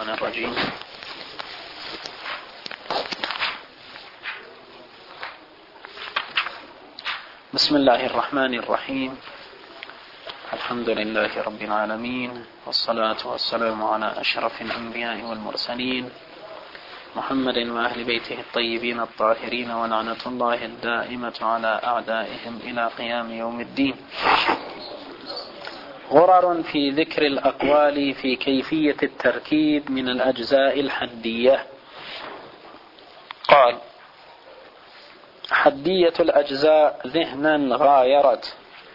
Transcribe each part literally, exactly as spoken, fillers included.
الشيطان الرجيم. بسم الله الرحمن الرحيم. الحمد لله رب العالمين، والصلاة والسلام على أشرف الأنبياء والمرسلين محمد وأهل بيته الطيبين الطاهرين، ولعنة الله الدائمة على أعدائهم إلى قيام يوم الدين. غرر في ذكر الأقوال في كيفية التركيب من الأجزاء الحدية. قال: حدية الأجزاء ذهنا غايرت،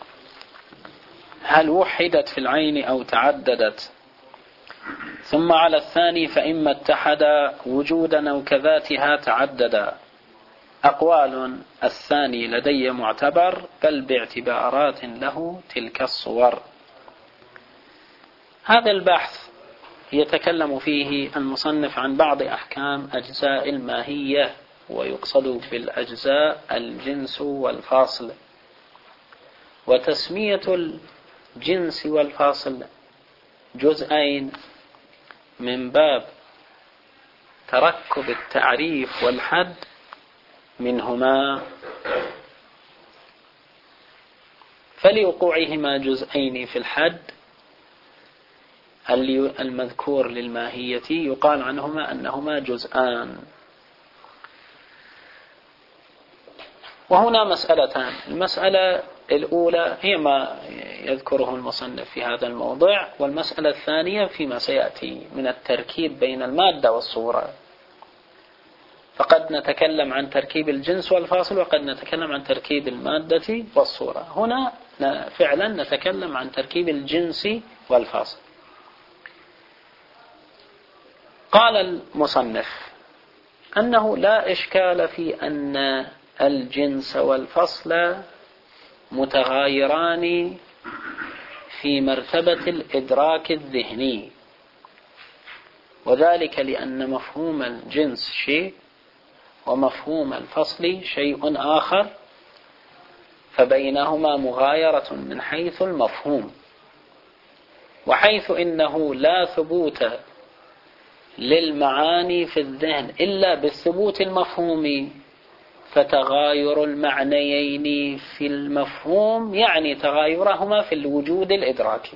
هل وحدت في العين أو تعددت؟ ثم على الثاني فإما اتحدا وجودا أو كذاتها تعددا. أقوال الثاني لدي معتبر، بل باعتبارات له تلك الصور. هذا البحث يتكلم فيه المصنف عن بعض أحكام أجزاء الماهية، ويقصد بالأجزاء الجنس والفاصل. وتسمية الجنس والفاصل جزئين من باب تركب التعريف والحد منهما، فلوقوعهما جزئين في الحد المذكور للماهية يقال عنهما أنهما جزءان. وهنا مسألتان. المسألة الأولى هي ما يذكره المصنف في هذا الموضع، والمسألة الثانية فيما سيأتي من التركيب بين المادة والصورة. فقد نتكلم عن تركيب الجنس والفاصل، وقد نتكلم عن تركيب المادة والصورة. هنا فعلا نتكلم عن تركيب الجنس والفاصل. قال المصنف أنه لا إشكال في أن الجنس والفصل متغايران في مرتبة الإدراك الذهني، وذلك لأن مفهوم الجنس شيء ومفهوم الفصل شيء آخر، فبينهما مغايرة من حيث المفهوم. وحيث إنه لا ثبوت للمعاني في الذهن إلا بالثبوت المفهومي، فتغاير المعنيين في المفهوم يعني تغايرهما في الوجود الإدراكي.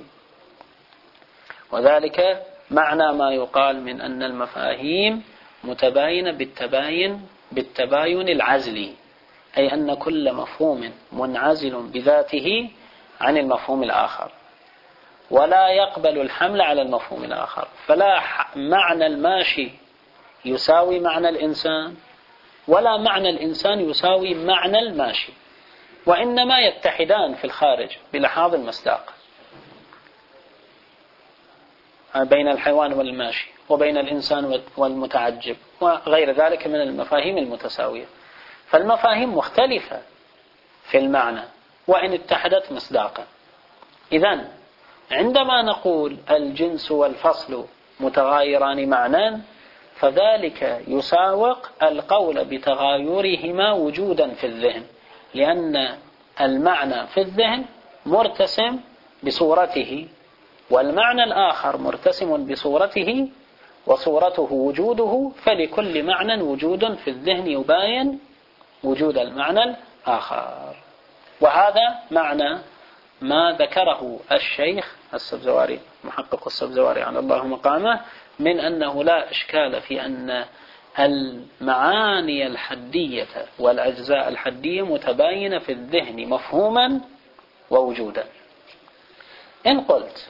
وذلك معنى ما يقال من أن المفاهيم متباينة بالتباين بالتباين العزلي، أي أن كل مفهوم منعزل بذاته عن المفهوم الآخر، ولا يقبل الحمل على المفهوم الآخر. فلا معنى الماشي يساوي معنى الإنسان، ولا معنى الإنسان يساوي معنى الماشي، وإنما يتحدان في الخارج بلحاظ المصداق بين الحيوان والماشي، وبين الإنسان والمتعجب، وغير ذلك من المفاهيم المتساوية. فالمفاهيم مختلفة في المعنى وإن اتحدت مصداقا. إذن عندما نقول الجنس والفصل متغايران معنى، فذلك يساوق القول بتغايرهما وجودا في الذهن، لأن المعنى في الذهن مرتسم بصورته، والمعنى الآخر مرتسم بصورته وصورته وجوده، فلكل معنى وجود في الذهن يباين وجود المعنى الآخر. وهذا معنى ما ذكره الشيخ السبزواري محقق السبزواري على الله مقامه، من أنه لا إشكال في أن المعاني الحدية والأجزاء الحدية متباينة في الذهن مفهوما ووجودا. إن قلت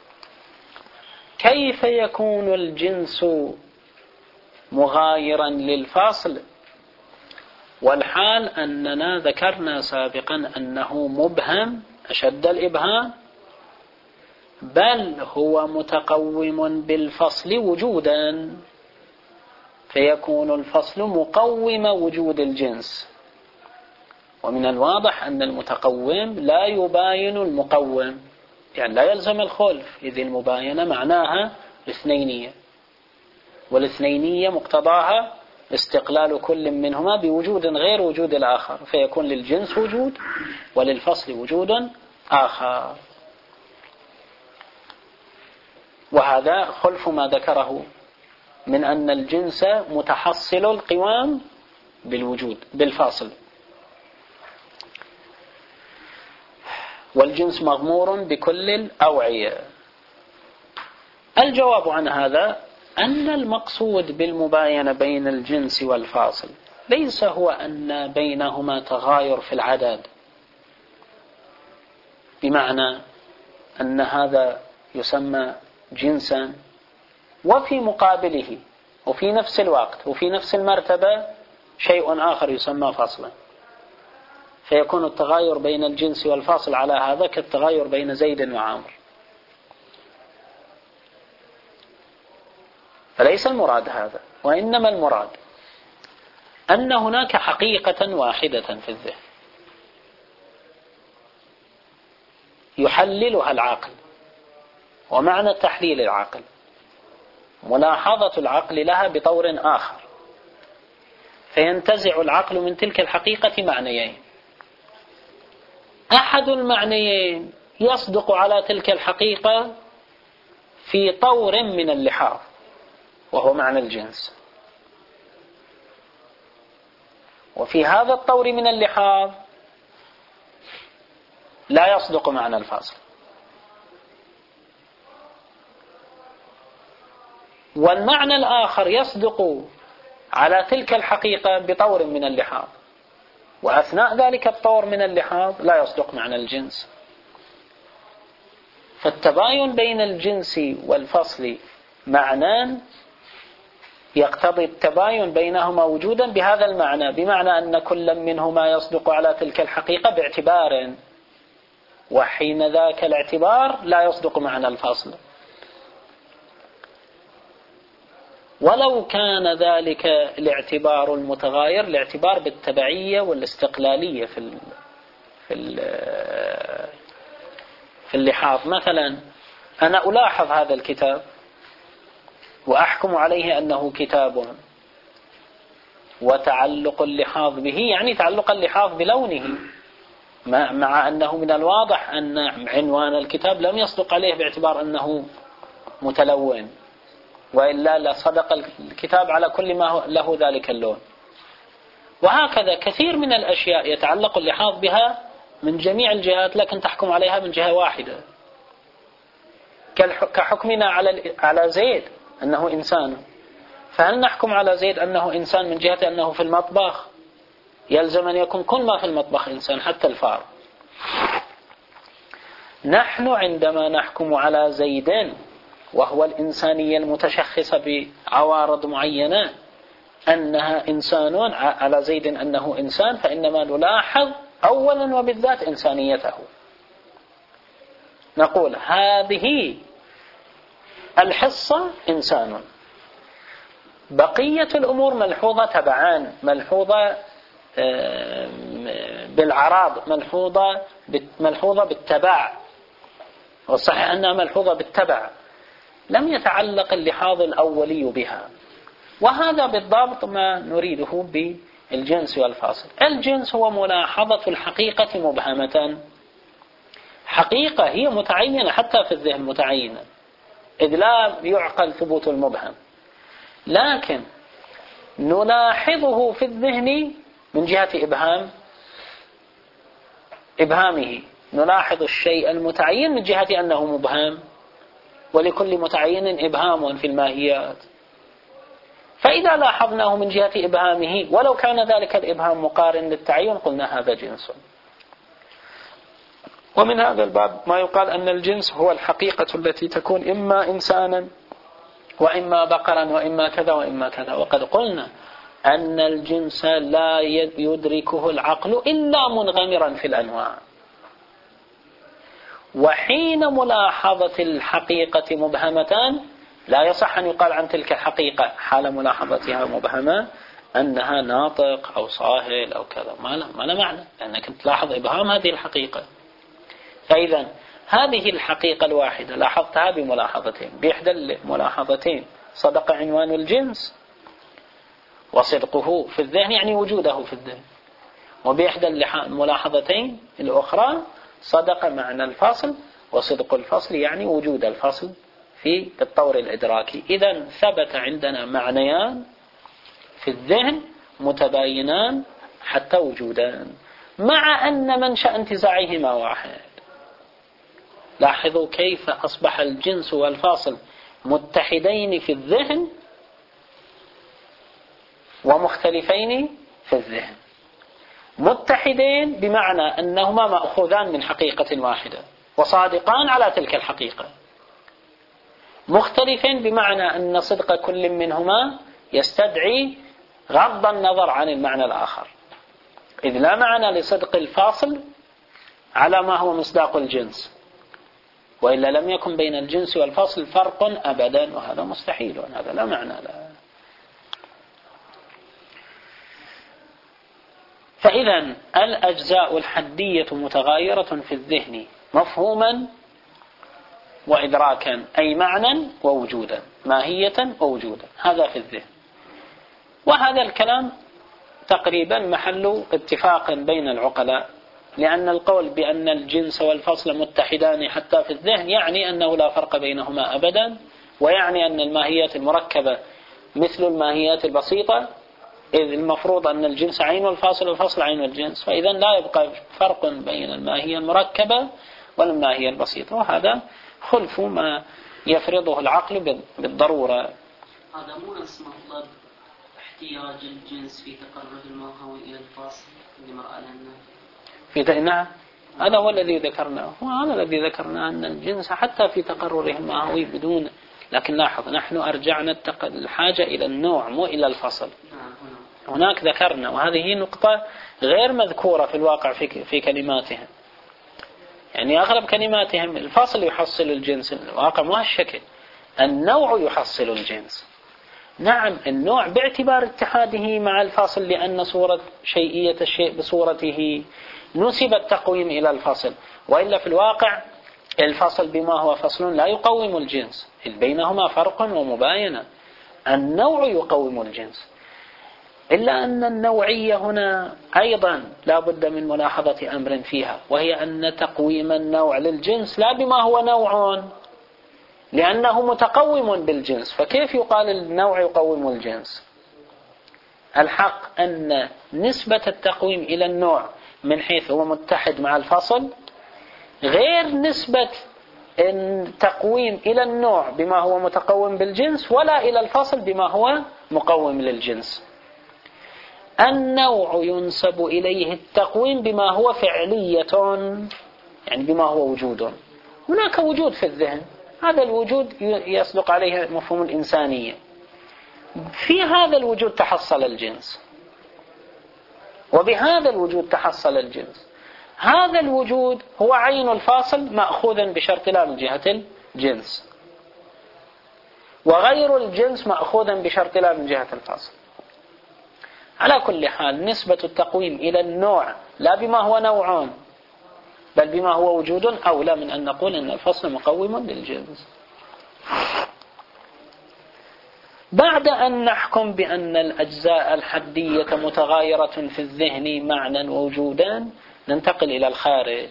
كيف يكون الجنس مغايرا للفاصل، والحال أننا ذكرنا سابقا أنه مبهم أشد الإبهام، بل هو متقوم بالفصل وجودا، فيكون الفصل مقوم وجود الجنس. ومن الواضح أن المتقوم لا يباين المقوم، يعني لا يلزم الخلف، إذ المباينة معناها الاثنينية، والاثنينية مقتضاها استقلال كل منهما بوجود غير وجود الآخر، فيكون للجنس وجود وللفصل وجود آخر. وهذا خلف ما ذكره من أن الجنس متحصل القوام بالوجود بالفاصل، والجنس مغمور بكل الأوعية. الجواب عن هذا أن المقصود بالمباينة بين الجنس والفاصل ليس هو أن بينهما تغاير في العدد، بمعنى أن هذا يسمى جنسا وفي مقابله وفي نفس الوقت وفي نفس المرتبة شيء آخر يسمى فصلا، فيكون التغاير بين الجنس والفاصل على هذا كالتغاير بين زيد وعمر. فليس المراد هذا، وإنما المراد أن هناك حقيقة واحدة في الذهن يحللها العقل، ومعنى تحليل العقل ملاحظة العقل لها بطور آخر، فينتزع العقل من تلك الحقيقة معنيين، أحد المعنيين يصدق على تلك الحقيقة في طور من اللحاظ وهو معنى الجنس، وفي هذا الطور من اللحاظ لا يصدق معنى الفاصل. والمعنى الآخر يصدق على تلك الحقيقة بطور من اللحاظ، وأثناء ذلك الطور من اللحاظ لا يصدق معنى الجنس. فالتباين بين الجنس والفصل معنان يقتضي التباين بينهما وجودا بهذا المعنى، بمعنى أن كل منهما يصدق على تلك الحقيقة باعتبار، وحين ذاك الاعتبار لا يصدق معنى الفصل. ولو كان ذلك الاعتبار المتغاير الاعتبار بالتبعية والاستقلالية في ال في ال في اللحاظ. مثلا أنا ألاحظ هذا الكتاب وأحكم عليه أنه كتاب، وتعلق اللحاظ به يعني تعلق اللحاظ بلونه، مع أنه من الواضح أن عنوان الكتاب لم يصدق عليه باعتبار أنه متلون، وإلا لصدق الكتاب على كل ما له ذلك اللون. وهكذا كثير من الأشياء يتعلق اللحاظ بها من جميع الجهات لكن تحكم عليها من جهة واحدة، كحكمنا على على زيد أنه إنسان، فهل نحكم على زيد أنه إنسان من جهة أنه في المطبخ؟ يلزم أن يكون كل ما في المطبخ إنسان حتى الفار. نحن عندما نحكم على زيد وهو الإنسانية المتشخصة بعوارض معينة أنها إنسان، على زيد أنه إنسان، فإنما نلاحظ أولا وبالذات إنسانيته. نقول هذه الحصة إنسان، بقية الأمور ملحوظة تبعان، ملحوظة بالعراض، ملحوظة ملحوظة بالتبع، والصحيح أنها ملحوظة بالتبع، لم يتعلق اللحاظ الأولي بها. وهذا بالضبط ما نريده بالجنس والفاصل. الجنس هو ملاحظة الحقيقة مبهمة، حقيقة هي متعينة حتى في الذهن متعينة، إذ لا يعقل ثبوت المبهم، لكن نلاحظه في الذهن من جهة إبهام إبهامه، نلاحظ الشيء المتعين من جهة أنه مبهم، ولكل متعين إبهام في الماهيات. فإذا لاحظناه من جهة إبهامه ولو كان ذلك الإبهام مقارن للتعين قلنا هذا جنس. ومن هذا الباب ما يقال أن الجنس هو الحقيقة التي تكون إما إنسانا وإما بقرا وإما كذا وإما كذا. وقد قلنا أن الجنس لا يدركه العقل إلا منغمرا في الأنواع، وحين ملاحظة الحقيقة مبهمة لا يصح أن يقال عن تلك الحقيقة حال ملاحظتها مبهمة أنها ناطق أو صاهل أو كذا، ما لا, ما لا معنى، لأنك تلاحظ إبهام هذه الحقيقة. فإذا هذه الحقيقة الواحدة لاحظتها بملاحظتين، بإحدى الملاحظتين صدق عنوان الجنس وصدقه في الذهن يعني وجوده في الذهن، وبإحدى الملاحظتين الأخرى صدق معنى الفاصل وصدق الفصل يعني وجود الفصل في الطور الإدراكي. إذن ثبت عندنا معنيان في الذهن متباينان حتى وجودان، مع أن منشأ انتزاعهما واحد. لاحظوا كيف أصبح الجنس والفاصل متحدين في الذهن ومختلفين في الذهن. متحدين بمعنى أنهما مأخوذان من حقيقة واحدة وصادقان على تلك الحقيقة. مختلفين بمعنى أن صدق كل منهما يستدعي غض النظر عن المعنى الآخر، إذ لا معنى لصدق الفاصل على ما هو مصداق الجنس، وإلا لم يكن بين الجنس والفاصل فرق أبدا، وهذا مستحيل وهذا لا معنى له. فإذا الأجزاء الحدية متغايرة في الذهن مفهوما وإدراكا، أي معنى ووجودا، ماهية ووجودا، هذا في الذهن. وهذا الكلام تقريبا محل اتفاق بين العقلاء، لأن القول بأن الجنس والفصل متحدان حتى في الذهن يعني أنه لا فرق بينهما أبدا، ويعني أن الماهيات المركبة مثل الماهيات البسيطة، إذ المفروض أن الجنس عين الفاصل والفصل عين الجنس، فإذا لا يبقى فرق بين الماهية المركبة والماهية البسيطة، وهذا خلف ما يفرضه العقل بالضرورة. هذا مو نفس مطلب احتياج الجنس في تقرب الماهوي إلى الفاصل اللي مرأى لنا في نعم، هذا هو الذي ذكرناه، وهذا الذي ذكرناه أن الجنس حتى في تقرره الماهوي بدون، لكن لاحظ نحن أرجعنا الحاجة إلى النوع مو إلى الفصل. هناك ذكرنا، وهذه نقطة غير مذكورة في الواقع في في كلماتهم، يعني أغلب كلماتهم الفصل يحصل الجنس، الواقع مو هالشكل، النوع يحصل الجنس. نعم النوع باعتبار اتحاده مع الفاصل، لأن صورة شيئية الشيء بصورته نسب التقويم إلى الفصل، وإلا في الواقع الفصل بما هو فصل لا يقوم الجنس، إذ بينهما فرق ومباينة. النوع يقوم الجنس، إلا أن النوعية هنا أيضا لا بد من ملاحظة أمر فيها، وهي أن تقويم النوع للجنس لا بما هو نوع، لأنه متقوم بالجنس، فكيف يقال النوع يقوم الجنس؟ الحق أن نسبة التقويم إلى النوع من حيث هو متحد مع الفصل غير نسبة التقويم إلى النوع بما هو متقوم بالجنس، ولا إلى الفصل بما هو مقوم للجنس. النوع ينسب إليه التقويم بما هو فعلية، يعني بما هو وجود. هناك وجود في الذهن، هذا الوجود يصدق عليه مفهوم الإنسانية، في هذا الوجود تحصل الجنس، وبهذا الوجود تحصل الجنس. هذا الوجود هو عين الفاصل مأخوذا بشرط لا من جهة الجنس، وغير الجنس مأخوذا بشرط لا من جهة الفاصل. على كل حال نسبة التقويم إلى النوع لا بما هو نوعان بل بما هو وجود أولى من أن نقول أن الفصل مقوم للجنس. بعد أن نحكم بأن الأجزاء الحدية متغايرة في الذهن معنى ووجودا، ننتقل إلى الخارج،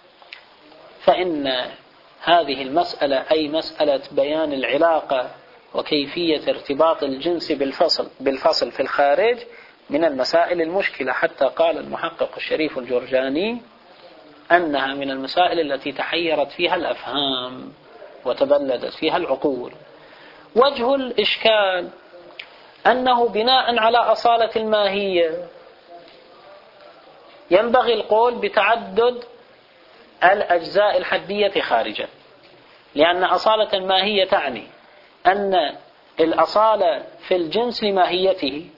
فإن هذه المسألة أي مسألة بيان العلاقة وكيفية ارتباط الجنس بالفصل بالفصل في الخارج من المسائل المشكلة، حتى قال المحقق الشريف الجرجاني أنها من المسائل التي تحيرت فيها الأفهام وتبلدت فيها العقول. وجه الإشكال أنه بناء على أصالة الماهية ينبغي القول بتعدد الأجزاء الحدية خارجا، لأن أصالة الماهية تعني أن الأصالة في الجنس لماهيته،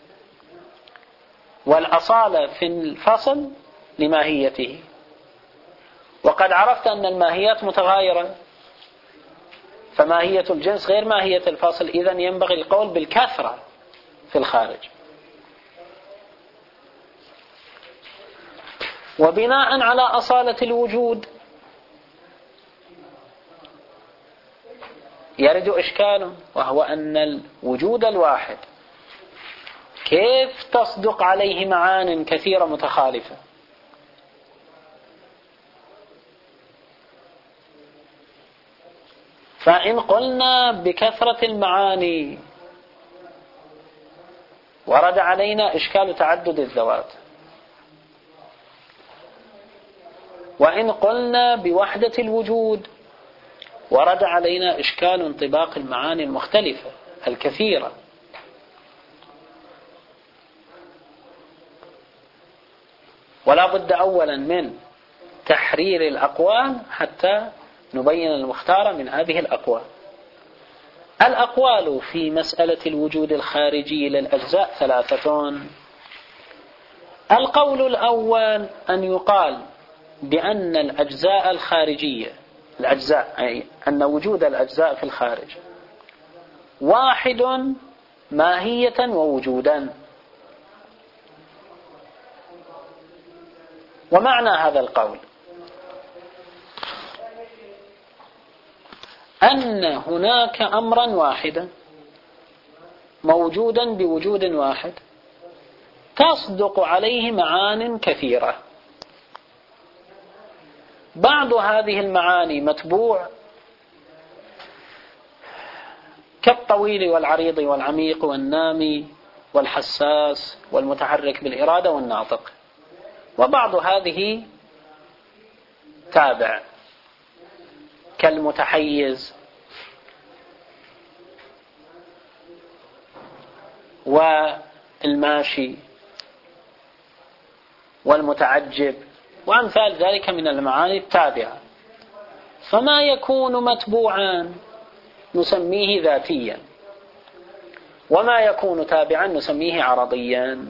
والأصالة في الفصل لماهيته. وقد عرفت أن الماهيات متغايرة، فماهية الجنس غير ماهية الفصل، إذن ينبغي القول بالكثرة في الخارج. وبناء على أصالة الوجود يرد إشكال، وهو أن الوجود الواحد كيف تصدق عليه معان كثيرة متخالفة؟ فإن قلنا بكثرة المعاني ورد علينا إشكال تعدد الذوات، وإن قلنا بوحدة الوجود ورد علينا إشكال انطباق المعاني المختلفة الكثيرة. ولا بد أولا من تحرير الأقوال حتى نبين المختار من هذه الأقوال. الأقوال في مسألة الوجود الخارجي للأجزاء ثلاثة. القول الأول أن يقال بأن الأجزاء الخارجية الأجزاء أي أن وجود الأجزاء في الخارج واحد ماهية ووجودا. ومعنى هذا القول أن هناك أمرا واحدا موجودا بوجود واحد تصدق عليه معان كثيرة. بعض هذه المعاني متبوع كالطويل والعريض والعميق والنامي والحساس والمتحرك بالإرادة والناطق، وبعض هذه تابع كالمتحيز والماشي والمتعجب وأمثال ذلك من المعاني التابعة. فما يكون متبوعا نسميه ذاتيا، وما يكون تابعا نسميه عرضيا.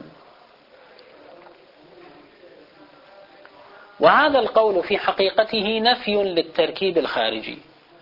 وهذا القول في حقيقته نفي للتركيب الخارجي،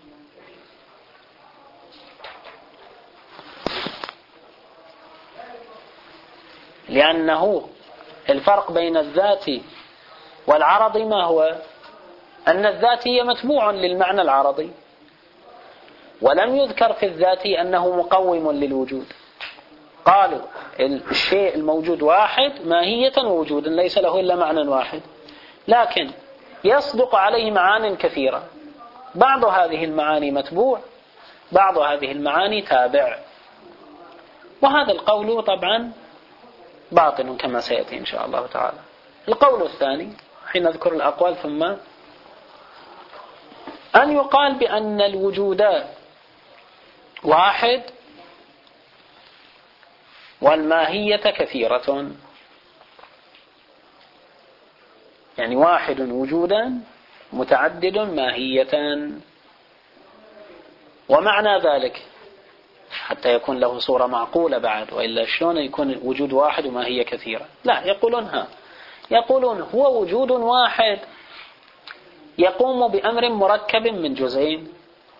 لأنه الفرق بين الذات والعرض ما هو؟ أن الذاتي متبوع للمعنى العرضي، ولم يذكر في الذات أنه مقوم للوجود. قالوا الشيء الموجود واحد ماهية ووجودا ليس له إلا معنى واحد، لكن يصدق عليه معان كثيرة، بعض هذه المعاني متبوع، بعض هذه المعاني تابع. وهذا القول طبعا باطل كما سيأتي إن شاء الله تعالى. القول الثاني حين نذكر الأقوال ثم أن يقال بأن الوجود واحد والماهية كثيرة، يعني واحد وجودا متعدد ماهية. ومعنى ذلك حتى يكون له صورة معقولة بعد، وإلا شلون يكون وجود واحد وماهية كثيرة؟ لا، يقولون ها يقولون هو وجود واحد يقوم بأمر مركب من جزئين،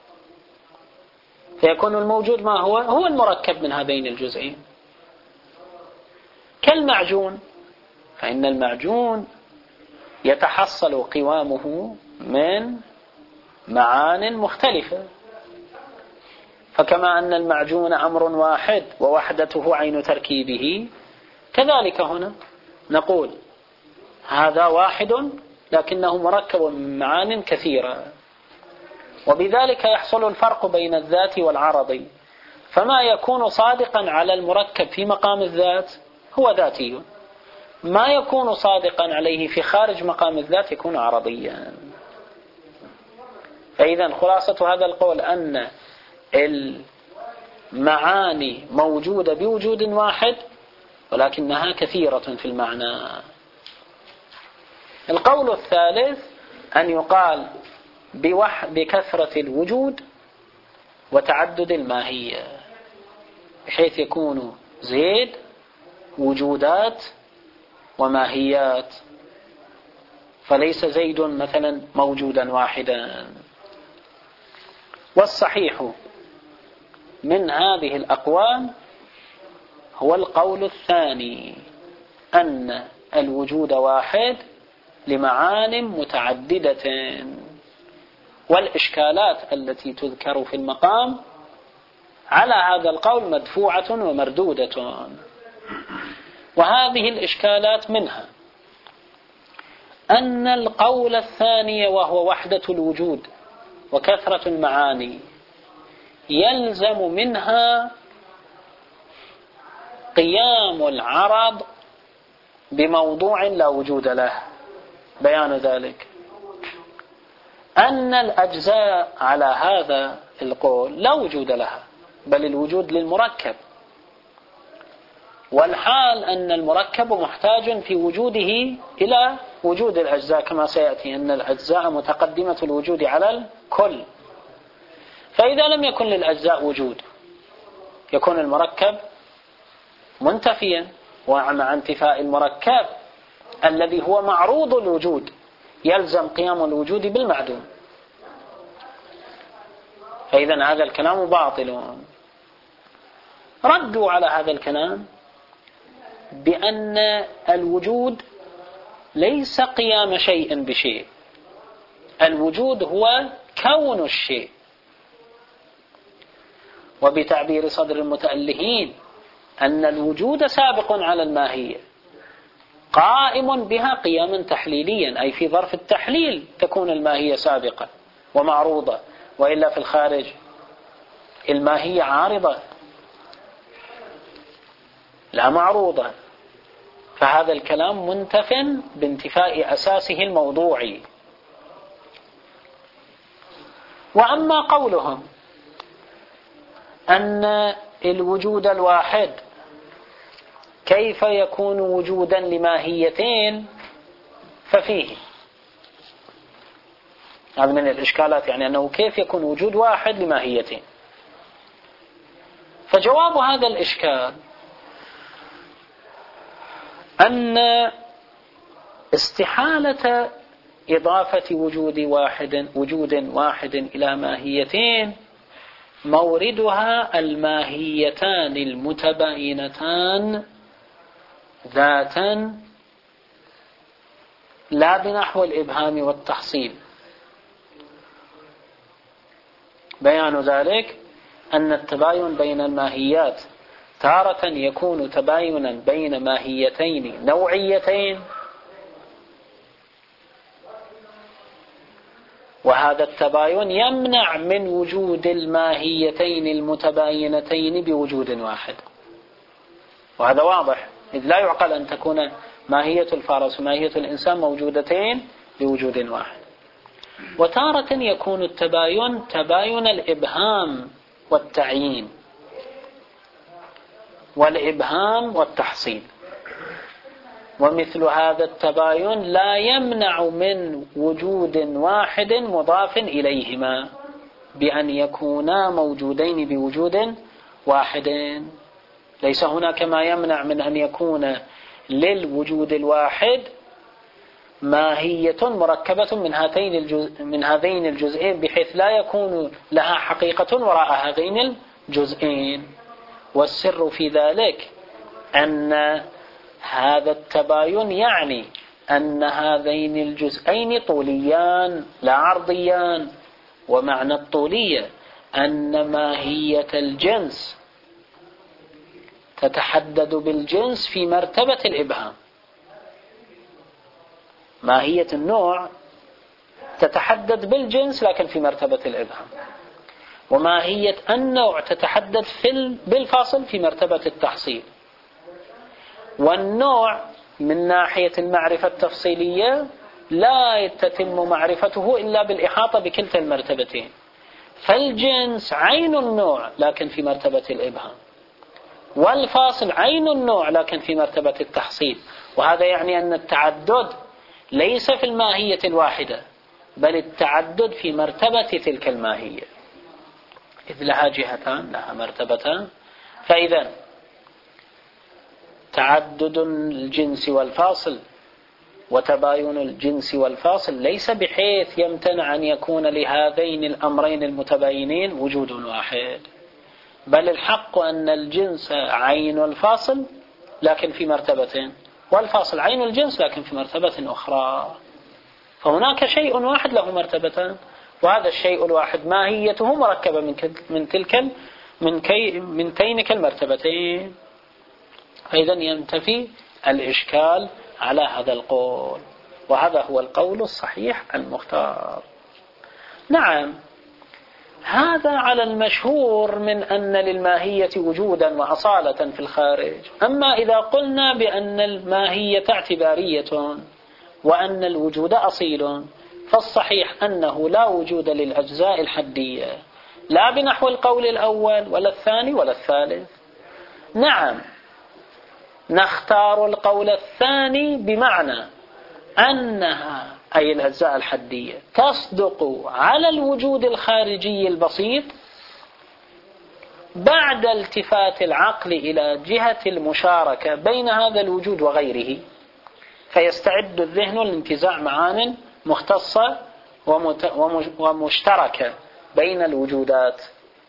فيكون الموجود ما هو؟ هو المركب من هذين الجزئين. كالمعجون، فإن المعجون يتحصل قوامه من معان مختلفة، فكما أن المعجون أمر واحد ووحدته عين تركيبه، كذلك هنا نقول هذا واحد لكنه مركب من معان كثيرة، وبذلك يحصل الفرق بين الذات والعرض. فما يكون صادقا على المركب في مقام الذات هو ذاتي، ما يكون صادقا عليه في خارج مقام الذات يكون عرضيا. فإذا خلاصة هذا القول أن المعاني موجودة بوجود واحد ولكنها كثيرة في المعنى. القول الثالث أن يقال بوح بكثرة الوجود وتعدد الماهية، بحيث يكون زيد وجودات وماهيات، فليس زيد مثلا موجودا واحدا. والصحيح من هذه الأقوال هو القول الثاني، أن الوجود واحد لمعان متعددة، والإشكالات التي تذكر في المقام على هذا القول مدفوعة ومردودة. وهذه الإشكالات منها أن القول الثاني وهو وحدة الوجود وكثرة المعاني يلزم منها قيام العرض بموضوع لا وجود له. بيان ذلك أن الأجزاء على هذا القول لا وجود لها، بل الوجود للمركب، والحال أن المركب محتاج في وجوده إلى وجود الأجزاء، كما سيأتي أن الأجزاء متقدمة الوجود على الكل. فإذا لم يكن للأجزاء وجود يكون المركب منتفيا، ومع انتفاء المركب الذي هو معروض الوجود يلزم قيام الوجود بالمعدوم. فإذا هذا الكلام باطل. ردوا على هذا الكلام بأن الوجود ليس قيام شيء بشيء، الوجود هو كون الشيء، وبتعبير صدر المتألهين أن الوجود سابق على الماهية قائم بها قياما تحليليا، أي في ظرف التحليل تكون الماهية سابقة ومعروضة، وإلا في الخارج الماهية عارضة لا معروضة. فهذا الكلام منتف بانتفاء أساسه الموضوعي. وأما قولهم أن الوجود الواحد كيف يكون وجودا لماهيتين ففيه هذا من الإشكالات، يعني أنه كيف يكون وجود واحد لماهيتين. فجواب هذا الإشكال أن استحالة إضافة وجود واحد وجود واحد إلى ماهيتين موردها الماهيتان المتباينتان ذاتا، لا بنحو الإبهام والتحصيل. بيان ذلك أن التباين بين الماهيات تارة يكون تباينا بين ماهيتين نوعيتين، وهذا التباين يمنع من وجود الماهيتين المتباينتين بوجود واحد، وهذا واضح، إذ لا يعقل أن تكون ماهية الفارس وماهية الإنسان موجودتين بوجود واحد. وتارة يكون التباين تباين الإبهام والتعيين والإبهام والتحصيل، ومثل هذا التباين لا يمنع من وجود واحد مضاف إليهما بأن يكونا موجودين بوجود واحد. ليس هناك ما يمنع من أن يكون للوجود الواحد ماهية مركبة من هاتين الجزء من هذين الجزئين، بحيث لا يكون لها حقيقة وراء هذين الجزئين. والسر في ذلك أن هذا التباين يعني أن هذين الجزئين طوليان لا عرضيان، ومعنى الطولية أن ماهية الجنس تتحدد بالجنس في مرتبة الإبهام، ماهية النوع تتحدد بالجنس لكن في مرتبة الإبهام، وماهية النوع تتحدد في بالفاصل في مرتبة التحصيل. والنوع من ناحية المعرفة التفصيلية لا تتم معرفته إلا بالإحاطة بكلتا المرتبتين، فالجنس عين النوع لكن في مرتبة الإبهام، والفاصل عين النوع لكن في مرتبة التحصيل. وهذا يعني أن التعدد ليس في الماهية الواحدة، بل التعدد في مرتبة تلك الماهية، إذ لها جهتان لها مرتبتان. فإذا تعدد الجنس والفاصل وتباين الجنس والفاصل ليس بحيث يمتنع أن يكون لهذين الأمرين المتباينين وجود واحد، بل الحق أن الجنس عين الفاصل لكن في مرتبتين، والفاصل عين الجنس لكن في مرتبة أخرى. فهناك شيء واحد له مرتبتان، وهذا الشيء الواحد ماهيته مركبة من من تلك من كي من تينك المرتبتين. فإذا ينتفي الإشكال على هذا القول، وهذا هو القول الصحيح المختار. نعم، هذا على المشهور من أن للماهية وجودا وأصالة في الخارج. أما إذا قلنا بأن الماهية اعتبارية وأن الوجود أصيل، فالصحيح أنه لا وجود للأجزاء الحدية، لا بنحو القول الأول ولا الثاني ولا الثالث. نعم، نختار القول الثاني بمعنى أنها أي الأجزاء الحدية تصدق على الوجود الخارجي البسيط بعد التفات العقل إلى جهة المشاركة بين هذا الوجود وغيره، فيستعد الذهن لانتزاع معان مختصة ومشتركة بين الوجودات.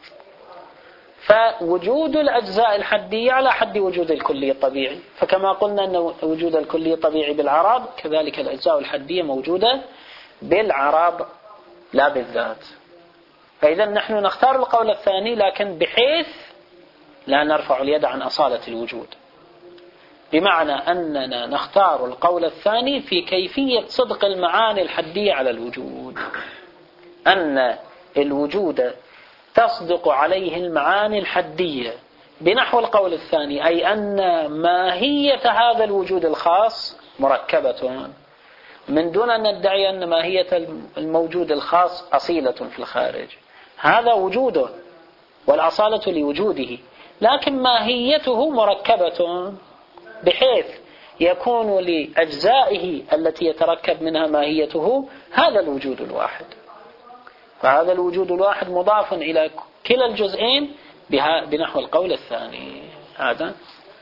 فوجود الأجزاء الحدية على حد وجود الكلي الطبيعي، فكما قلنا أن وجود الكلي الطبيعي بالعرض، كذلك الأجزاء الحدية موجودة بالعرض لا بالذات. فإذا نحن نختار القول الثاني، لكن بحيث لا نرفع اليد عن أصالة الوجود، بمعنى أننا نختار القول الثاني في كيفية صدق المعاني الحدية على الوجود، أن الوجود تصدق عليه المعاني الحدية بنحو القول الثاني، أي أن ماهية هذا الوجود الخاص مركبة، من دون أن ندعي أن ماهية الموجود الخاص أصيلة في الخارج. هذا وجود والأصالة لوجوده، لكن ماهيته مركبة بحيث يكون لأجزائه التي يتركب منها ماهيته هذا الوجود الواحد. فهذا الوجود الواحد مضاف إلى كلا الجزئين بنحو القول الثاني. هذا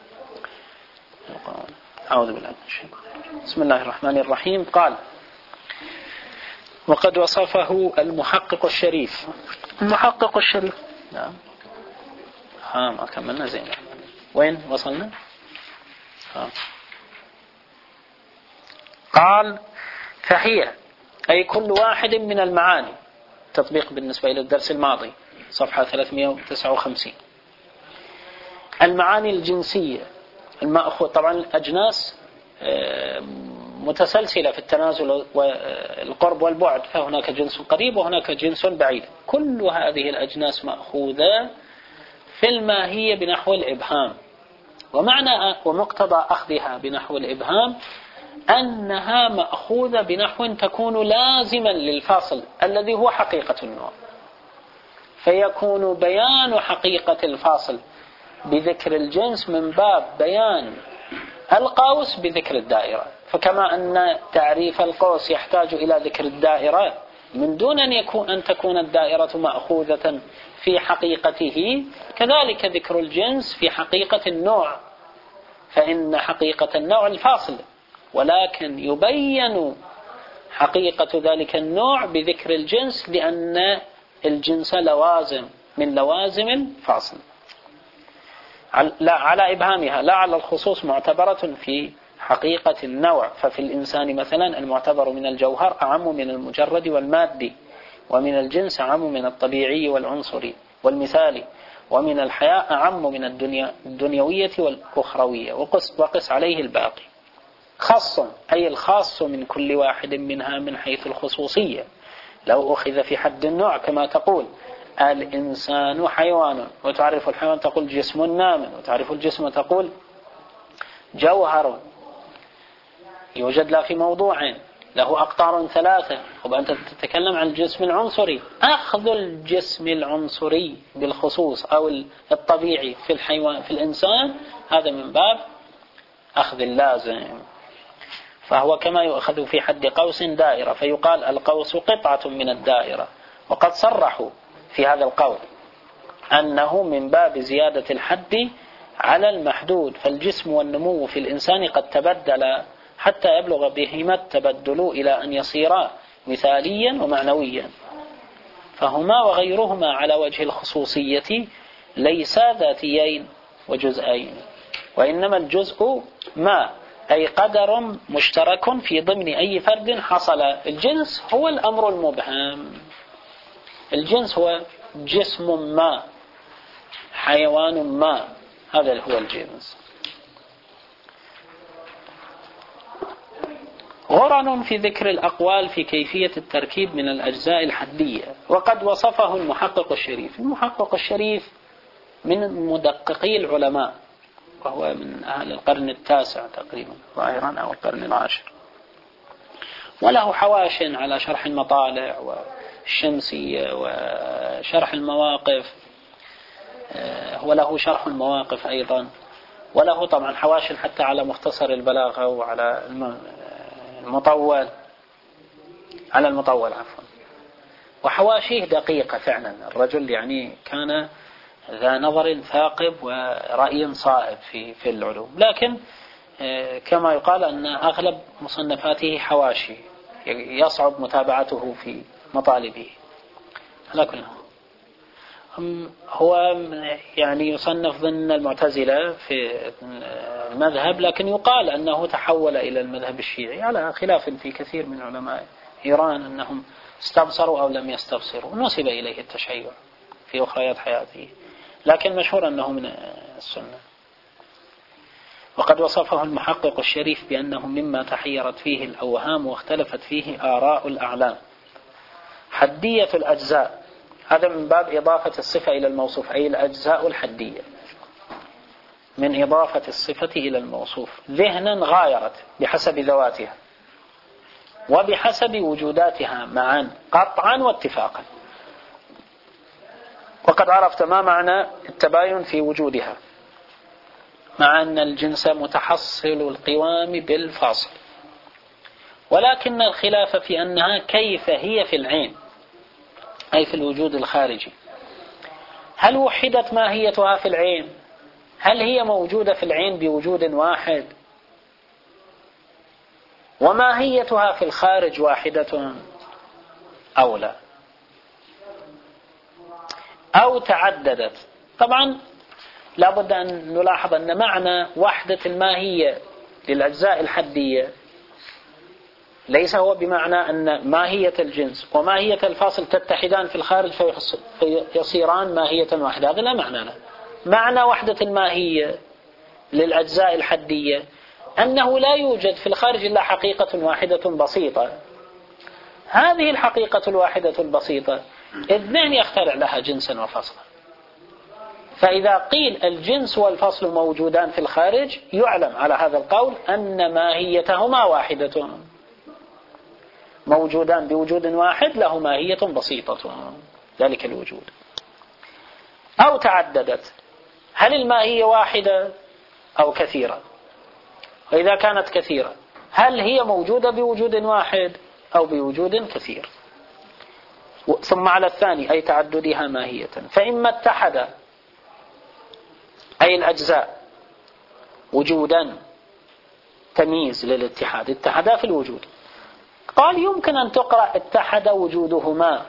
أعوذ بالله من الشيطان. بسم الله الرحمن الرحيم. قال: وقد وصفه المحقق الشريف. المحقق الشريف نعم ها ما كملنا زين. وين وصلنا؟ ها. قال: فهي أي كل واحد من المعاني، تطبيق بالنسبة إلى الدرس الماضي صفحة ثلاثمائة وتسعة وخمسين، المعاني الجنسية المأخوذ. طبعا الأجناس متسلسلة في التنازل والقرب والبعد، فهناك جنس قريب وهناك جنس بعيد. كل هذه الأجناس مأخوذة في الماهية بنحو الإبهام، ومعنى ومقتضى أخذها بنحو الإبهام أنها مأخوذة بنحو تكون لازما للفاصل الذي هو حقيقة النوع، فيكون بيان حقيقة الفاصل بذكر الجنس من باب بيان القوس بذكر الدائرة. فكما أن تعريف القوس يحتاج إلى ذكر الدائرة من دون أن يكون أن تكون الدائرة مأخوذة في حقيقته، كذلك ذكر الجنس في حقيقة النوع، فإن حقيقة النوع الفاصل، ولكن يبين حقيقة ذلك النوع بذكر الجنس لأن الجنس لوازم من لوازم الفاصل، لا على إبهامها لا على الخصوص، معتبرة في حقيقة النوع. ففي الإنسان مثلا المعتبر من الجوهر أعم من المجرد والمادي، ومن الجنس أعم من الطبيعي والعنصري والمثالي، ومن الحياة أعم من الدنيا الدنيوية والأخروية، وقس, وقس عليه الباقي. خاص أي الخاص من كل واحد منها من حيث الخصوصية، لو أخذ في حد النوع كما تقول الإنسان حيوان، وتعرف الحيوان تقول جسم نام، وتعرف الجسم تقول جوهر يوجد لا في موضوع له أقطار ثلاثة، وأنت تتكلم عن الجسم العنصري. أخذ الجسم العنصري بالخصوص أو الطبيعي في الحيوان في الإنسان هذا من باب أخذ اللازم، فهو كما يؤخذ في حد قوس دائرة، فيقال القوس قطعة من الدائرة. وقد صرحوا في هذا القول أنه من باب زيادة الحد على المحدود، فالجسم والنمو في الإنسان قد تبدل حتى يبلغ بهما التبدل إلى أن يصيرا مثاليا ومعنويا، فهما وغيرهما على وجه الخصوصية ليسا ذاتيين وجزئين، وإنما الجزء ما أي قدر مشترك في ضمن أي فرد حصل. الجنس هو الأمر المبهم، الجنس هو جسم ما، حيوان ما، هذا هو الجنس. غرن في ذكر الأقوال في كيفية التركيب من الأجزاء الحدية، وقد وصفه المحقق الشريف. المحقق الشريف من مدققي العلماء، وهو من أهل القرن التاسع تقريبا ظاهرا أو القرن العاشر، وله حواش على شرح المطالع والشمسية وشرح المواقف، وله شرح المواقف أيضا، وله طبعا حواش حتى على مختصر البلاغة وعلى المطول على المطول عفوا وحواشيه دقيقة فعلا. الرجل يعني كان ذا نظر ثاقب ورأي صائب في في العلوم، لكن كما يقال أن أغلب مصنفاته حواشي يصعب متابعته في مطالبه. على كل هو يعني يصنف ضمن المعتزلة في المذهب، لكن يقال أنه تحول إلى المذهب الشيعي على خلاف في كثير من علماء إيران أنهم استبصروا أو لم يستبصروا. نسب إليه التشيع في أخريات حياته، لكن مشهور أنه من السنة. وقد وصفه المحقق الشريف بأنه مما تحيرت فيه الأوهام واختلفت فيه آراء الأعلام. حدية الأجزاء، هذا من باب إضافة الصفة إلى الموصوف، أي الأجزاء الحدية من إضافة الصفة إلى الموصوف ذهنا غايرت بحسب ذواتها وبحسب وجوداتها معا قطعا واتفاقا. وقد عرفت ما معنى التباين في وجودها، مع أن الجنس متحصل القوام بالفاصل، ولكن الخلاف في أنها كيف هي في العين أي في الوجود الخارجي. هل وحدت ماهيتها في العين؟ هل هي موجودة في العين بوجود واحد؟ وماهيتها في الخارج واحدة أو لا؟ أو تعددت؟ طبعا لابد أن نلاحظ أن معنى وحدة الماهية للأجزاء الحدية ليس هو بمعنى أن ماهية الجنس وماهية الفاصل تتحدان في الخارج فيصيران ماهية واحدة، هذا لا معنى له. معنى وحدة الماهية للأجزاء الحدية أنه لا يوجد في الخارج إلا حقيقة واحدة بسيطة. هذه الحقيقة الواحدة البسيطة الذهن يخترع لها جنسا وفصلا، فإذا قيل الجنس والفصل موجودان في الخارج يعلم على هذا القول أن ماهيتهما واحدة، موجودان بوجود واحد له ماهية بسيطة ذلك الوجود. أو تعددت، هل الماهية واحدة أو كثيرة؟ وإذا كانت كثيرة هل هي موجودة بوجود واحد أو بوجود كثير؟ ثم على الثاني أي تعددها ماهية، فإما اتحد أي الأجزاء وجودا، تمييز للاتحاد، اتحدا في الوجود. قال يمكن أن تقرأ اتحد وجودهما،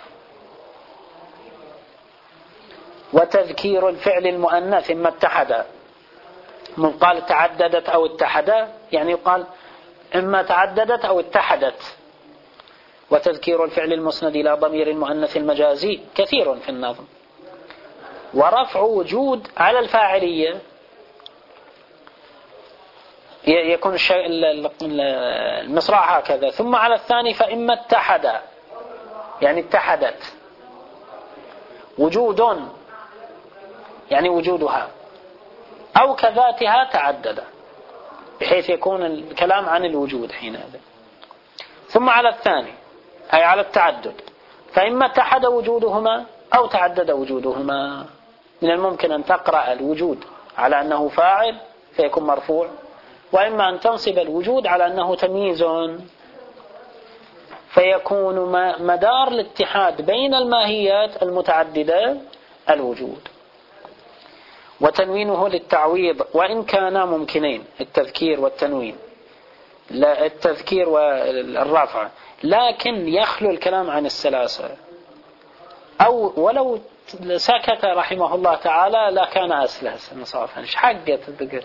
وتذكير الفعل المؤنث إما اتحدا، من قال تعددت أو اتحدا يعني يقال إما تعددت أو اتحدت. وتذكير الفعل المسند إلى ضمير المؤنث المجازي كثير في النظم. ورفع وجود على الفاعلية يكون الشيء المصراع هكذا، ثم على الثاني فإما اتحد يعني اتحدت، وجود يعني وجودها، أو كذاتها تعدد، بحيث يكون الكلام عن الوجود حينئذ. ثم على الثاني أي على التعدد، فإما اتحد وجودهما أو تعدد وجودهما. من الممكن أن تقرأ الوجود على أنه فاعل فيكون مرفوع، وإما أن تنصب الوجود على أنه تمييز فيكون مدار الاتحاد بين الماهيات المتعددة الوجود. وتنوينه للتعويض وإن كانا ممكنين، التذكير والتنوين، لا التذكير والرفع، لكن يخلو الكلام عن السلاسة، أو ولو سكت رحمه الله تعالى لا كان أسلس مصافا. إيش حقة الذكر؟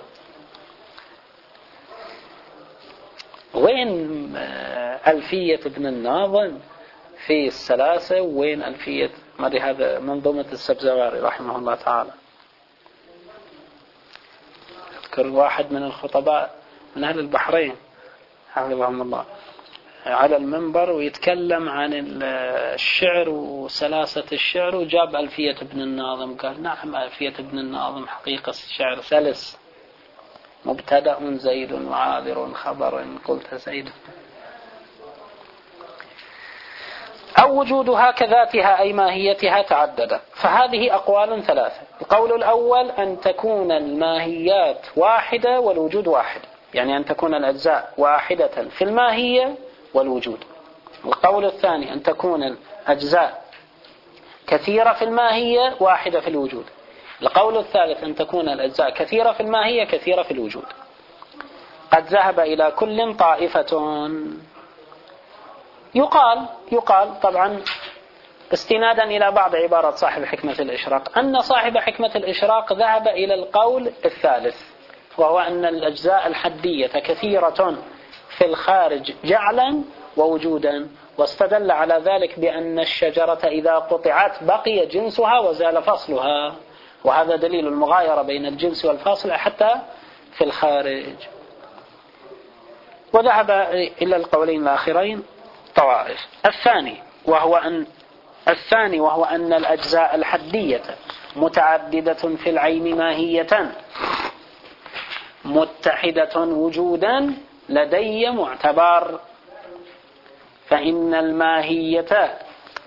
وين ألفية ابن الناظم في السلاسة، وين ألفية ما هذا منظومة السبزواري رحمه الله تعالى؟ أذكر واحد من الخطباء من أهل البحرين حفظهم الله على المنبر ويتكلم عن الشعر وسلاسة الشعر، وجاب ألفية ابن الناظم قال نعم ألفية ابن الناظم حقيقة الشعر سلس، مبتدأ زيد وعاذر خبر قلت زيد، أو وجودها كذاتها أي ماهيتها تعددت. فهذه أقوال ثلاثة. القول الأول أن تكون الماهيات واحدة والوجود واحد، يعني أن تكون الأجزاء واحدة في الماهية والوجود. القول الثاني أن تكون الأجزاء كثيرة في الماهية واحدة في الوجود. القول الثالث أن تكون الأجزاء كثيرة في الماهية كثيرة في الوجود. قد ذهب إلى كل طائفة. يقال يقال طبعا استنادا إلى بعض عبارات صاحب حكمة الإشراق أن صاحب حكمة الإشراق ذهب إلى القول الثالث، وهو أن الأجزاء الحدية كثيرة في الخارج جعلا ووجودا، واستدل على ذلك بأن الشجرة إذا قطعت بقي جنسها وزال فصلها، وهذا دليل المغايرة بين الجنس والفاصل حتى في الخارج. وذهب إلى القولين الآخرين طوائف. الثاني وهو أن الثاني وهو أن الأجزاء الحدية متعددة في العين ماهية متحدة وجودا لدي معتبر، فإن الماهية.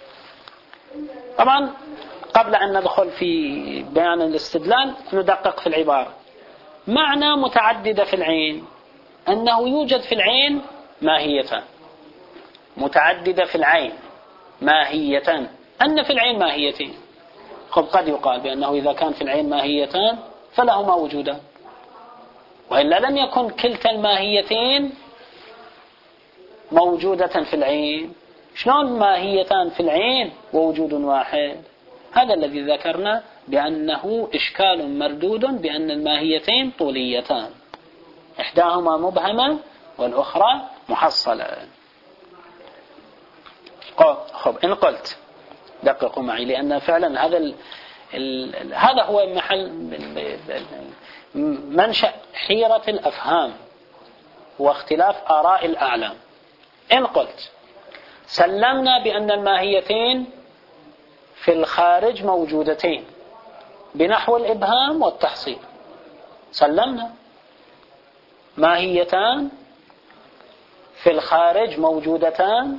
طبعا قبل أن ندخل في بيان الاستدلال ندقق في العبارة. معنى متعددة في العين أنه يوجد في العين ماهيتان، متعددة في العين ماهيتان، أن في العين ماهيتين. خب قد يقال بأنه إذا كان في العين ماهيتان فلهما وجودان، وإلا لم يكن كلتا الماهيتين موجودة في العين. شلون ماهيتان في العين ووجود واحد؟ هذا الذي ذكرنا بأنه إشكال مردود بأن الماهيتين طوليتان، إحداهما مبهمة والأخرى محصلة. خب إن قلت دققوا معي، لأن فعلا هذا ال ال هذا هو محل منشأ حيرة الأفهام واختلاف آراء الأعلام. إن قلت سلمنا بأن الماهيتين في الخارج موجودتين بنحو الإبهام والتحصيل، سلمنا ماهيتان في الخارج موجودتان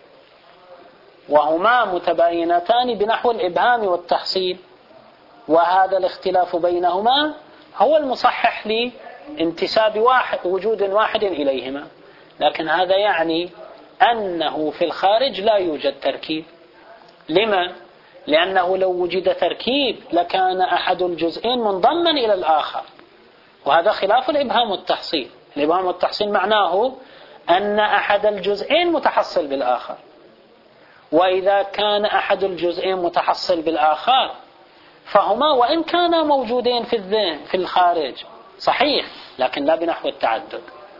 وهما متباينتان بنحو الإبهام والتحصيل، وهذا الاختلاف بينهما هو المصحح لانتساب واحد وجود واحد إليهما. لكن هذا يعني أنه في الخارج لا يوجد تركيب. لما؟ لأنه لو وجد تركيب لكان أحد الجزئين منضما إلى الآخر، وهذا خلاف الإبهام والتحصيل. الإبهام والتحصيل معناه أن أحد الجزئين متحصل بالآخر، وإذا كان أحد الجزئين متحصل بالآخر فهما وإن كانا موجودين في الذهن في الخارج صحيح، لكن لا بنحو التعدد.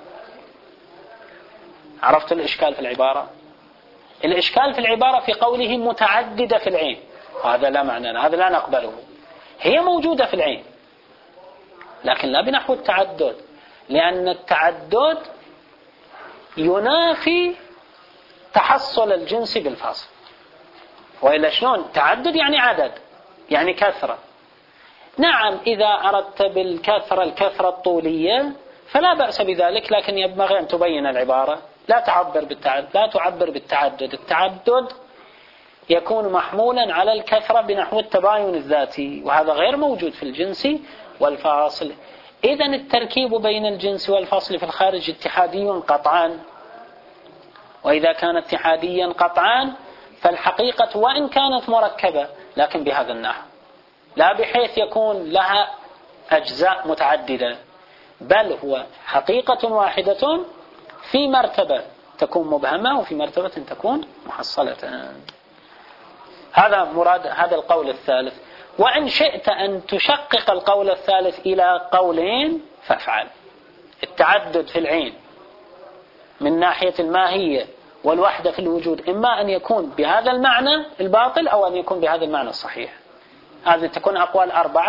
عرفت الإشكال في العبارة؟ الإشكال في العبارة في قوله متعددة في العين، وهذا لا معنى، هذا لا نقبله. هي موجودة في العين لكن لا بنحو التعدد، لأن التعدد ينافي تحصل الجنس بالفاصل. وإلا شلون؟ تعدد يعني عدد، يعني كثرة. نعم إذا أردت بالكثرة الكثرة الطولية فلا بأس بذلك، لكن ينبغي أن تبين العبارة، لا تعبر بالتعدد، لا تعبر بالتعدد. التعدد يكون محمولا على الكثرة بنحو التباين الذاتي، وهذا غير موجود في الجنس والفاصل. إذن التركيب بين الجنس والفاصل في الخارج اتحادي قطعا، وإذا كان اتحاديا قطعا فالحقيقة وإن كانت مركبة لكن بهذا النحو، لا بحيث يكون لها أجزاء متعددة، بل هو حقيقة واحدة في مرتبة تكون مبهمة وفي مرتبة تكون محصلة. هذا مراد هذا القول الثالث. وإن شئت أن تشقق القول الثالث إلى قولين فافعل. التعدد في العين من ناحية الماهية والوحدة في الوجود إما أن يكون بهذا المعنى الباطل أو أن يكون بهذا المعنى الصحيح. هذه تكون أقوال أربعة،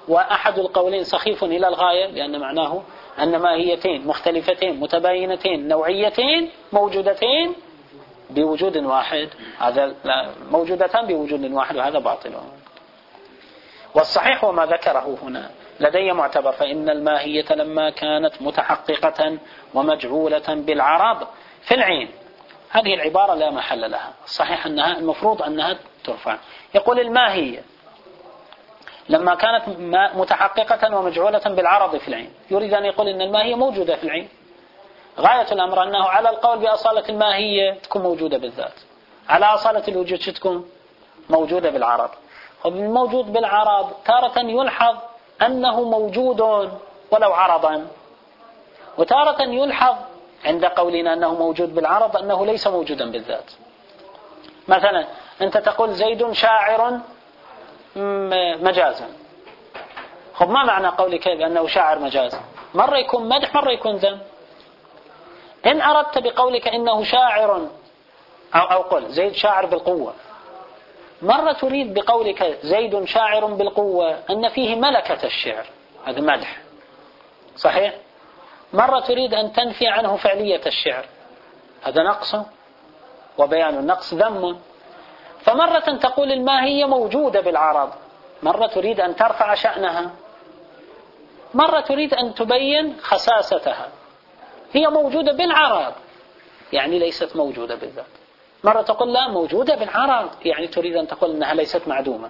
وأحد القولين سخيف إلى الغاية، لأن معناه أن ماهيتين مختلفتين متباينتين نوعيتين موجودتين بوجود واحد، هذا موجودتان بوجود واحد، وهذا باطل. والصحيح وما ذكره هنا لدي معتبر، فإن الماهية لما كانت متحققة ومجعولة بالعرض في العين، هذه العبارة لا محل لها، الصحيح أنها المفروض أنها ترفع. يقول الماهية لما كانت متحققة ومجعولة بالعرض في العين، يريد أن يقول أن الماهية موجودة في العين. غاية الأمر أنه على القول بأصالة الماهية تكون موجودة بالذات، على أصالة الوجود تكون موجودة بالعرض. والموجود بالعرض تارة يلحظ أنه موجود ولو عرضا، وتارة يلحظ عند قولنا أنه موجود بالعرض أنه ليس موجودا بالذات. مثلا أنت تقول زيد شاعر مجازا، خب ما معنى قولك بأنه شاعر مجازا؟ مرة يكون مدح مرة يكون ذم. إن أردت بقولك إنه شاعر أو, أو قل زيد شاعر بالقوة، مرة تريد بقولك زيد شاعر بالقوة أن فيه ملكة الشعر، هذا مدح صحيح. مرة تريد أن تنفي عنه فعلية الشعر، هذا نقص، وبيان النقص ذم. فمرة تقول الماهية موجودة بالعرض، مرة تريد أن ترفع شأنها، مرة تريد أن تبين خساستها. هي موجودة بالعرض يعني ليست موجودة بالذات. مرة تقول لا موجودة بالعرض يعني تريد أن تقول أنها ليست معدومة.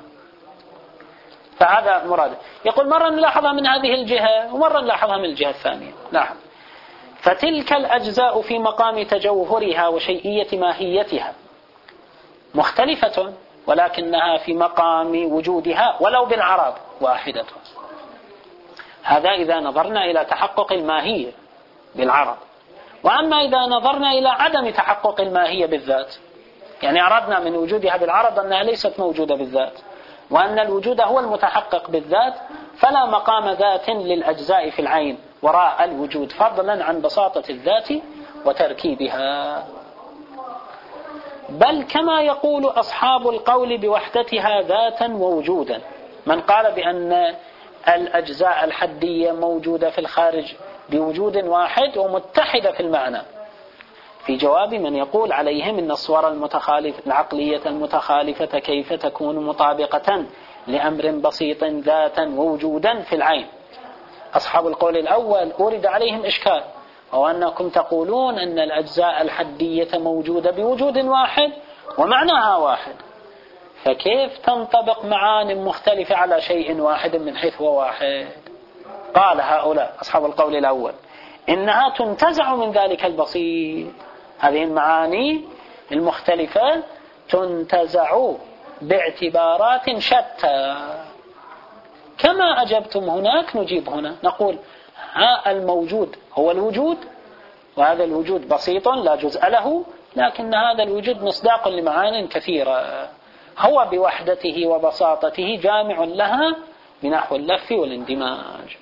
فهذا مراد. يقول مرة نلاحظها من هذه الجهة ومرة نلاحظها من الجهة الثانية. لاحظ، فتلك الأجزاء في مقام تجوهرها وشيئية ماهيتها مختلفة، ولكنها في مقام وجودها ولو بالعرض واحدة. هذا إذا نظرنا إلى تحقق الماهية بالعرض. وأما إذا نظرنا إلى عدم تحقق الماهية بالذات، يعني أردنا من وجودها بالعرض أنها ليست موجودة بالذات، وأن الوجود هو المتحقق بالذات، فلا مقام ذات للأجزاء في العين وراء الوجود، فضلا عن بساطة الذات وتركيبها. بل كما يقول أصحاب القول بوحدتها ذاتا ووجودا، من قال بأن الأجزاء الحدية موجودة في الخارج بوجود واحد ومتحدة في المعنى، في جواب من يقول عليهم إن الصور المتخالفة العقلية المتخالفة كيف تكون مطابقة لأمر بسيط ذاتا ووجودا في العين. أصحاب القول الأول أورد عليهم إشكال، وهو أنكم تقولون أن الأجزاء الحدية موجودة بوجود واحد ومعناها واحد، فكيف تنطبق معان مختلفة على شيء واحد من حيث هو واحد؟ قال هؤلاء أصحاب القول الأول إنها تنتزع من ذلك البسيط، هذه المعاني المختلفة تنتزع باعتبارات شتى. كما أجبتم هناك نجيب هنا، نقول ها الموجود هو الوجود، وهذا الوجود بسيط لا جزء له، لكن هذا الوجود مصداق لمعان كثيرة، هو بوحدته وبساطته جامع لها بنحو اللف والاندماج،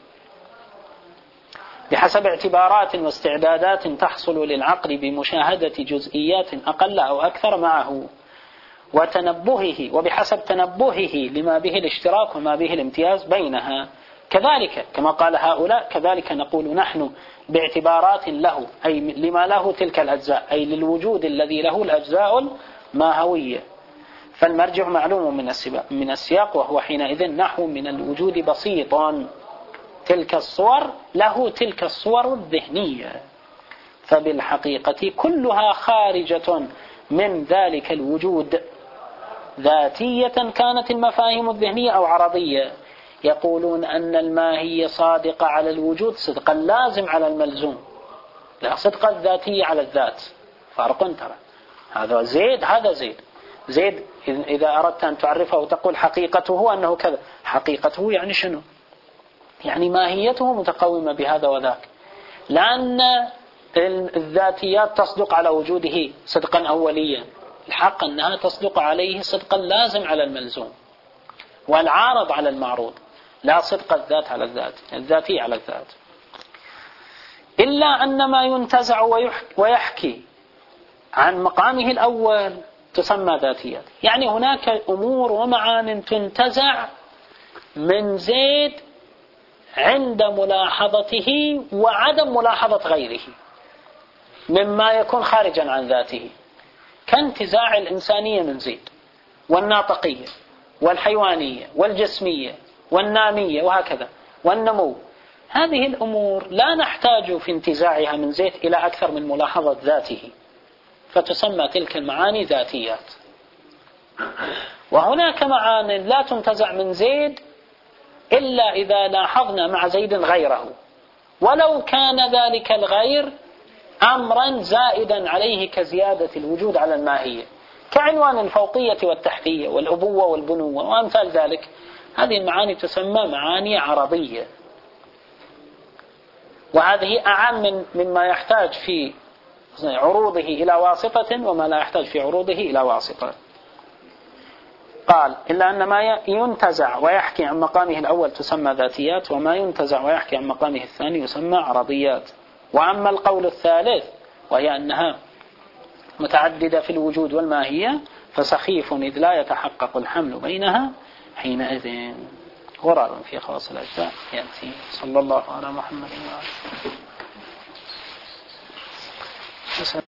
بحسب اعتبارات واستعدادات تحصل للعقل بمشاهدة جزئيات أقل أو أكثر معه وتنبهه، وبحسب تنبهه لما به الاشتراك وما به الامتياز بينها. كذلك كما قال هؤلاء كذلك نقول نحن باعتبارات له، أي لما له تلك الأجزاء، أي للوجود الذي له الأجزاء الماهوية. فالمرجع معلوم من السياق، وهو حينئذ نحو من الوجود بسيطا، تلك الصور له تلك الصور الذهنية، فبالحقيقة كلها خارجة من ذلك الوجود، ذاتية كانت المفاهيم الذهنية أو عرضية. يقولون أن الماهية صادقة على الوجود صدقا لازم على الملزوم، لا صدقا الذاتية على الذات، فرق ترى. هذا زيد هذا زيد زيد إذا أردت أن تعرفه وتقول حقيقته أنه كذا، حقيقته يعني شنو؟ يعني ماهيته متقومة بهذا وذاك، لأن الذاتيات تصدق على وجوده صدقا أوليا، الحق أنها تصدق عليه صدقا لازم على الملزوم، والعارض على المعروض، لا صدق الذات على الذات، الذاتي على الذات. إلا أن ما ينتزع ويحكي عن مقامه الأول تسمى ذاتيات، يعني هناك أمور ومعان تنتزع من زيد عند ملاحظته وعدم ملاحظة غيره مما يكون خارجا عن ذاته، كانتزاع الإنسانية من زيد والناطقية والحيوانية والجسمية والنامية وهكذا والنمو. هذه الأمور لا نحتاج في انتزاعها من زيد إلى أكثر من ملاحظة ذاته، فتسمى تلك المعاني ذاتيات. وهناك معاني لا تنتزع من زيد إلا إذا لاحظنا مع زيد غيره، ولو كان ذلك الغير أمرا زائدا عليه كزيادة الوجود على الماهية، كعنوان الفوقية والتحتية والأبوة والبنوة وأمثال ذلك. هذه المعاني تسمى معاني عرضية، وهذه أعم مما يحتاج في عروضه إلى واسطة وما لا يحتاج في عروضه إلى واسطة. قال إلا أن ما ينتزع ويحكي عن مقامه الأول تسمى ذاتيات، وما ينتزع ويحكي عن مقامه الثاني يسمى عرضيات. وأما القول الثالث وهي أنها متعددة في الوجود والماهية فسخيف إذ لا يتحقق الحمل بينها حينئذ. غرار في خواص الأجزاء يأتي. صلى الله على محمد وعلى آله.